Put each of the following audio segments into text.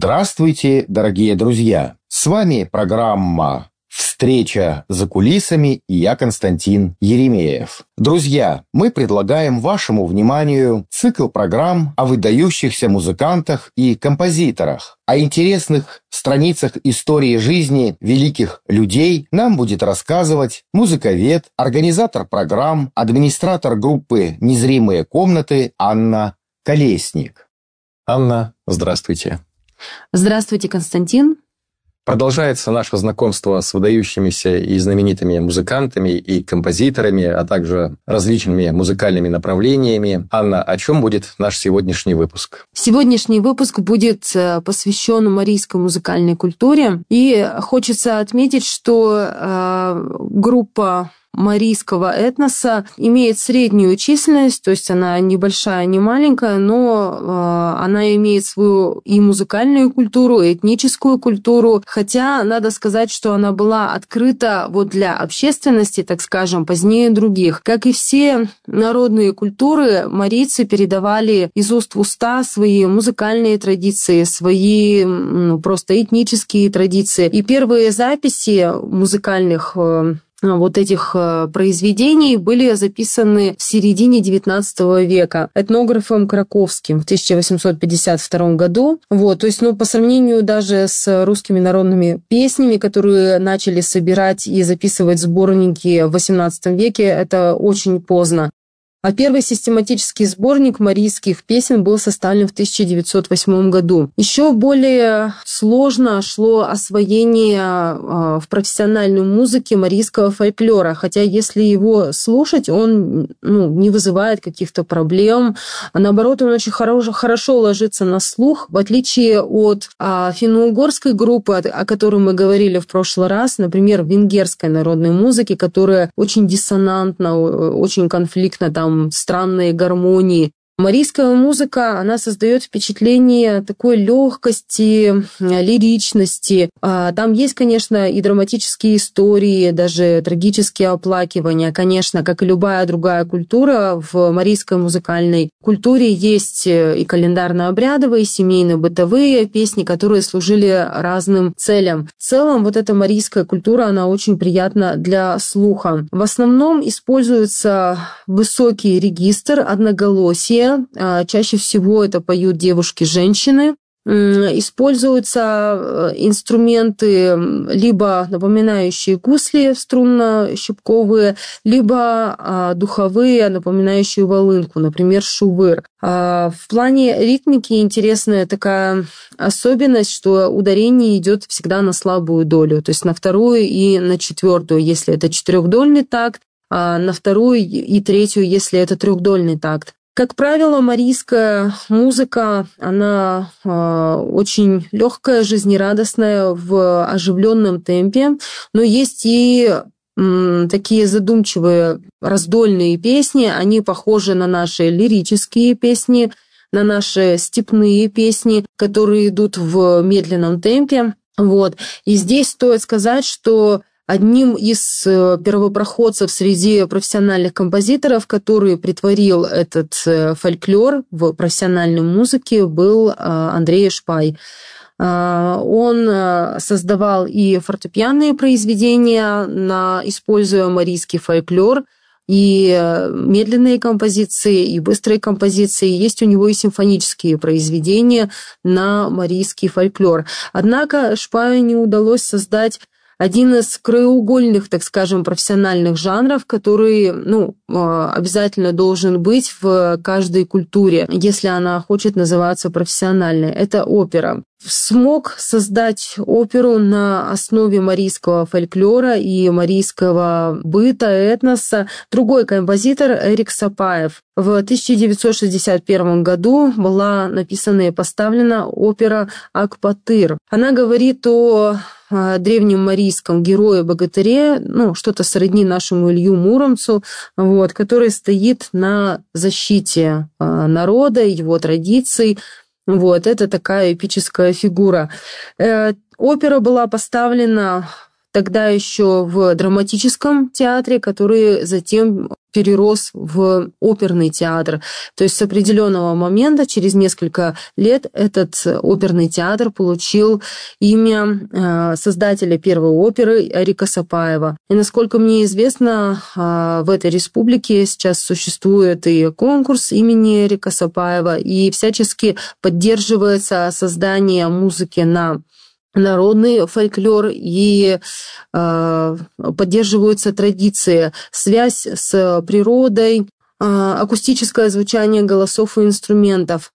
Здравствуйте, дорогие друзья! С вами программа «Встреча за кулисами» и я, Константин Еремеев. Друзья, мы предлагаем вашему вниманию цикл программ о выдающихся музыкантах и композиторах. О интересных страницах истории жизни великих людей нам будет рассказывать музыковед, организатор программ, администратор группы «Незримые комнаты» Анна Колесник. Анна, здравствуйте. Здравствуйте, Константин. Продолжается наше знакомство с выдающимися и знаменитыми музыкантами и композиторами, а также различными музыкальными направлениями. Анна, о чем будет наш сегодняшний выпуск? Сегодняшний выпуск будет посвящен марийской музыкальной культуре. И хочется отметить, что группа марийского этноса имеет среднюю численность, то есть она небольшая, не маленькая, но она имеет свою и музыкальную культуру, и этническую культуру, хотя надо сказать, что она была открыта для общественности, так скажем, позднее других. Как и все народные культуры, марийцы передавали из уст в уста свои музыкальные традиции, свои просто этнические традиции. И первые записи музыкальных этих произведений были записаны в середине XIX века этнографом Краковским в 1852 году. То есть, по сравнению даже с русскими народными песнями, которые начали собирать и записывать сборники в XVIII веке, это очень поздно. А первый систематический сборник марийских песен был составлен в 1908 году. Еще более сложно шло освоение в профессиональной музыке марийского фольклора, хотя если его слушать, он не вызывает каких-то проблем, а наоборот, он очень хорошо ложится на слух, в отличие от финно-угорской группы, о которой мы говорили в прошлый раз, например, венгерской народной музыки, которая очень диссонантна, очень конфликтна, там странные гармонии. Марийская музыка, она создает впечатление такой легкости, лиричности. Там есть, конечно, и драматические истории, даже трагические оплакивания. Конечно, как и любая другая культура, в марийской музыкальной культуре есть и календарно-обрядовые, и семейно-бытовые песни, которые служили разным целям. В целом, эта марийская культура, она очень приятна для слуха. В основном используется высокий регистр, одноголосие. Чаще всего это поют девушки-женщины. Используются инструменты, либо напоминающие гусли струнно-щипковые, либо духовые, напоминающие волынку, например, шувыр. В плане ритмики интересная такая особенность, что ударение идет всегда на слабую долю, то есть на вторую и на четвертую, если это четырехдольный такт, а на вторую и третью, если это трехдольный такт. Как правило, марийская музыка, она очень легкая, жизнерадостная, в оживленном темпе, но есть и такие задумчивые раздольные песни, они похожи на наши лирические песни, на наши степные песни, которые идут в медленном темпе. И здесь стоит сказать, что одним из первопроходцев среди профессиональных композиторов, который претворил этот фольклор в профессиональной музыке, был Андрей Шпай. Он создавал и фортепианные произведения, используя марийский фольклор, и медленные композиции, и быстрые композиции. Есть у него и симфонические произведения на марийский фольклор. Однако Шпаю не удалось создать один из краеугольных, так скажем, профессиональных жанров, который, обязательно должен быть в каждой культуре, если она хочет называться профессиональной. Это опера. Смог создать оперу на основе марийского фольклора и марийского быта, этноса другой композитор Эрик Сапаев. В 1961 году была написана и поставлена опера «Акпатыр». Она говорит о древнем марийском герое-богатыре, что-то сродни нашему Илью Муромцу, который стоит на защите народа, его традиций. Это такая эпическая фигура. Опера была поставлена тогда еще в драматическом театре, который затем перерос в оперный театр. То есть с определенного момента, через несколько лет, этот оперный театр получил имя создателя первой оперы Арика Сапаева. И, насколько мне известно, в этой республике сейчас существует и конкурс имени Арика Сапаева, и всячески поддерживается создание музыки на народный фольклор, и поддерживаются традиции, связь с природой, акустическое звучание голосов и инструментов.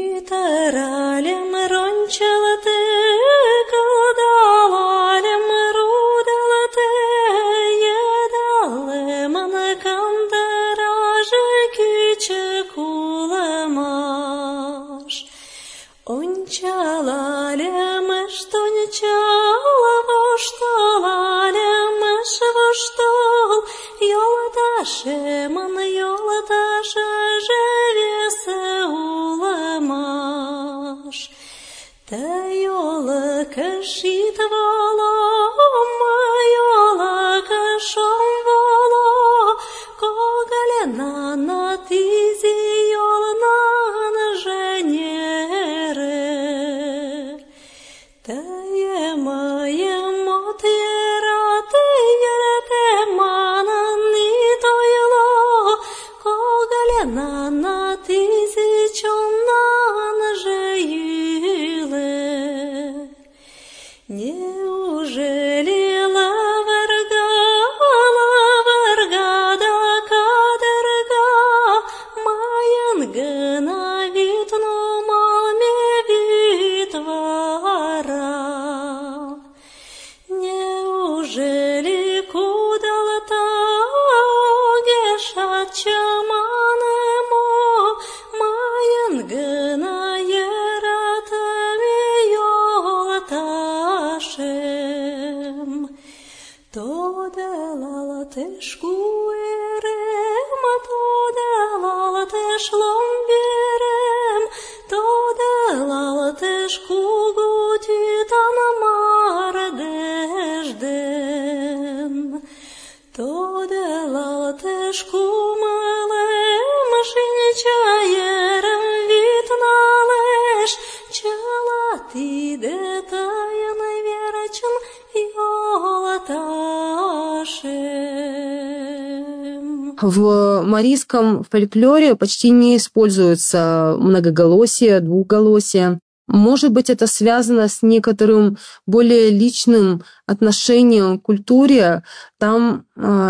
В марийском фольклоре почти не используется многоголосие, двухголосие. Может быть, это связано с некоторым более личным отношением к культуре. Там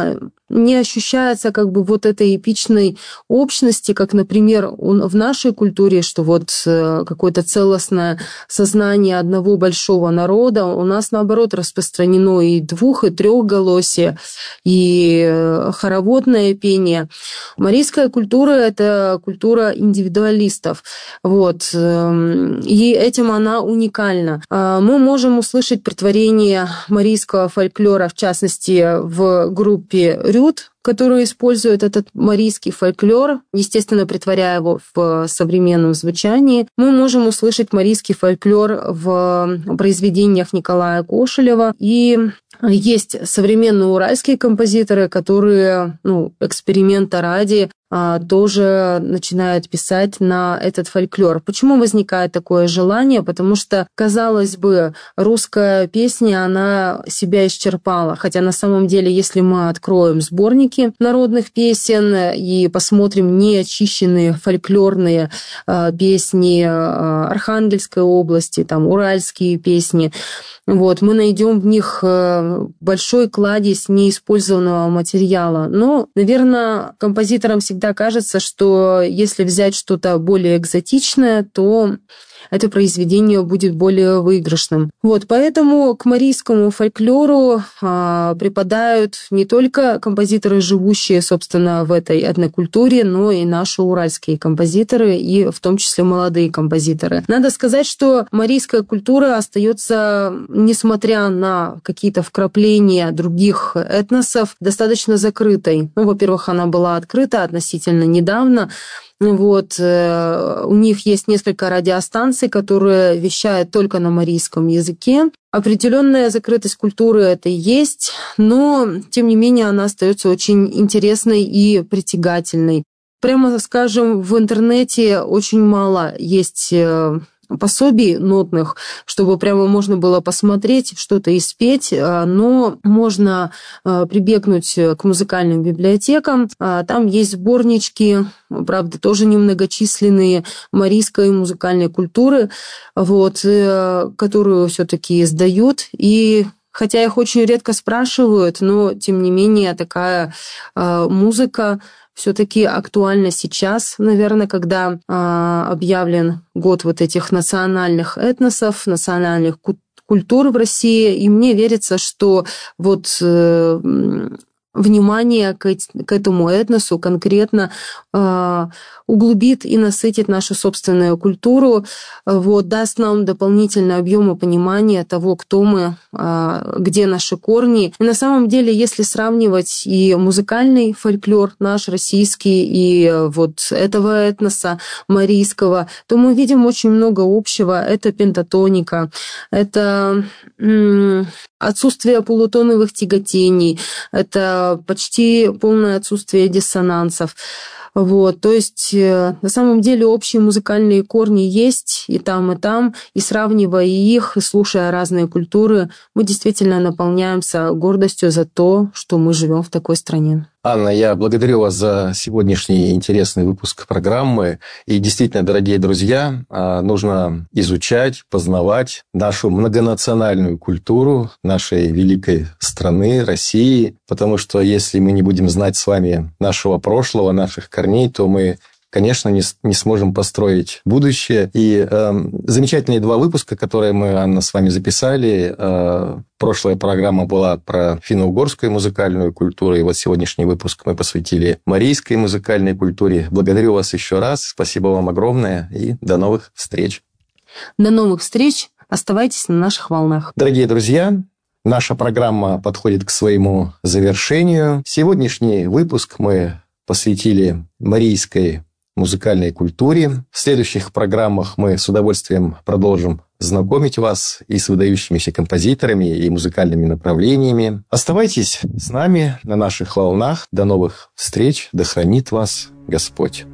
не ощущается как бы вот этой эпичной общности, как, например, в нашей культуре, что вот какое-то целостное сознание одного большого народа. У нас, наоборот, распространено и двух-, и трехголосие, и хороводное пение. Марийская культура – это культура индивидуалистов. Вот. И этим она уникальна. Мы можем услышать претворение марийского фольклора, в частности, в группе «Рют», которые используют этот марийский фольклор, естественно, притворяя его в современном звучании. Мы можем услышать марийский фольклор в произведениях Николая Кошелева. И есть современные уральские композиторы, которые, эксперимента ради, тоже начинают писать на этот фольклор. Почему возникает такое желание? Потому что, казалось бы, русская песня, она себя исчерпала. Хотя на самом деле, если мы откроем сборники народных песен и посмотрим неочищенные фольклорные песни Архангельской области, там уральские песни, мы найдем в них большой кладезь неиспользованного материала. Но, наверное, композиторам всегда кажется, что если взять что-то более экзотичное, то это произведение будет более выигрышным. Поэтому к марийскому фольклору преподают не только композиторы, живущие, собственно, в этой этнокультуре, но и наши уральские композиторы, и в том числе молодые композиторы. Надо сказать, что марийская культура остается, несмотря на какие-то вкрапления других этносов, достаточно закрытой. Во-первых, она была открыта относительно недавно, Вот. У них есть несколько радиостанций, которые вещают только на марийском языке. Определенная закрытость культуры это есть, но, тем не менее, она остается очень интересной и притягательной. Прямо скажем, в интернете очень мало есть пособий нотных, чтобы прямо можно было посмотреть, что-то и спеть, но можно прибегнуть к музыкальным библиотекам. Там есть сборнички, правда, тоже немногочисленные, марийской музыкальной культуры, вот, которую все-таки издают. И хотя их очень редко спрашивают, но, тем не менее, такая музыка все-таки актуально сейчас, наверное, когда объявлен год вот этих национальных этносов, национальных культур в России, и мне верится, что вот внимание к этому этносу конкретно углубит и насытит нашу собственную культуру, вот, даст нам дополнительный объем и понимание того, кто мы, где наши корни. И на самом деле, если сравнивать и музыкальный фольклор наш российский, и вот этого этноса марийского, то мы видим очень много общего. Это пентатоника, это отсутствие полутоновых тяготений, это почти полное отсутствие диссонансов. Вот, то есть, на самом деле, общие музыкальные корни есть и там, и сравнивая их, и слушая разные культуры, мы действительно наполняемся гордостью за то, что мы живем в такой стране. Анна, я благодарю вас за сегодняшний интересный выпуск программы. И действительно, дорогие друзья, нужно изучать, познавать нашу многонациональную культуру нашей великой страны, России. Потому что если мы не будем знать с вами нашего прошлого, наших корней, то мы, конечно, не сможем построить будущее. И замечательные 2 выпуска, которые мы, Анна, с вами записали. Прошлая программа была про финно-угорскую музыкальную культуру, и вот сегодняшний выпуск мы посвятили марийской музыкальной культуре. Благодарю вас еще раз. Спасибо вам огромное, и до новых встреч. До новых встреч. Оставайтесь на наших волнах. Дорогие друзья, наша программа подходит к своему завершению. Сегодняшний выпуск мы посвятили марийской музыкальной культуре. В следующих программах мы с удовольствием продолжим знакомить вас и с выдающимися композиторами, и музыкальными направлениями. Оставайтесь с нами на наших волнах. До новых встреч. Да хранит вас Господь.